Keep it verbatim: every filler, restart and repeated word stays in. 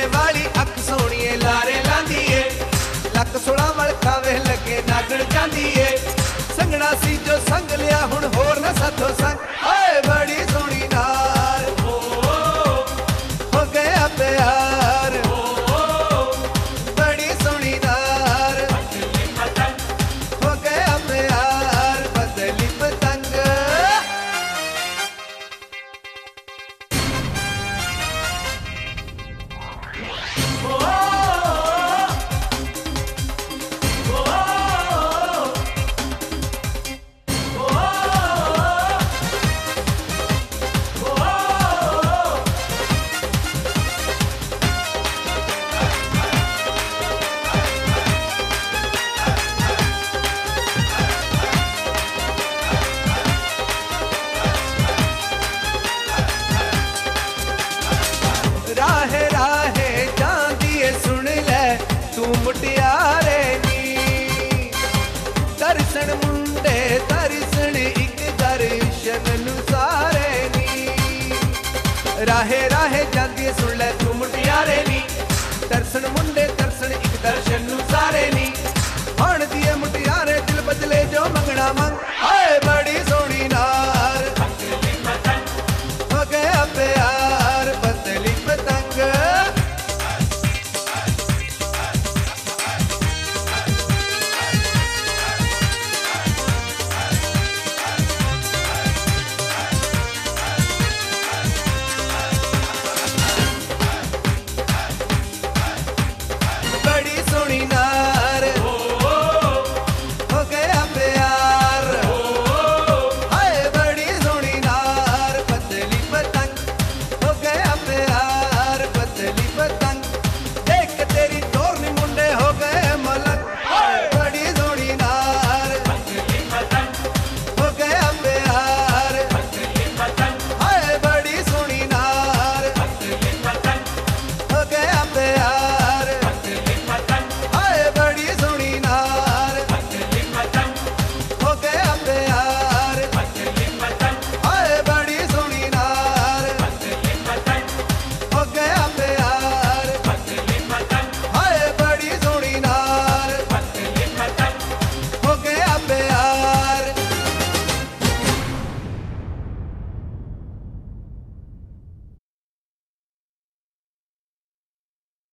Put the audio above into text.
वाली अख सोहणीए लारे लांदी ए लक सोलह वल खावे लगे नागण जांदी ए संगना सी जो संग लिया हुण होर ना साथों संग ओए बड़ी सोहनी नार हो गया प्यार बड़ी सोहनी नार हो गया प्यार बदली पतंग राहे राहे जांदी सुन ले तू मुटियारे नी दर्शन मुंडे दर्शन एक दर्शन नुसारे नी राहे राहे जांदी सुन ले तू मुटियारे नी दर्शन मुंडे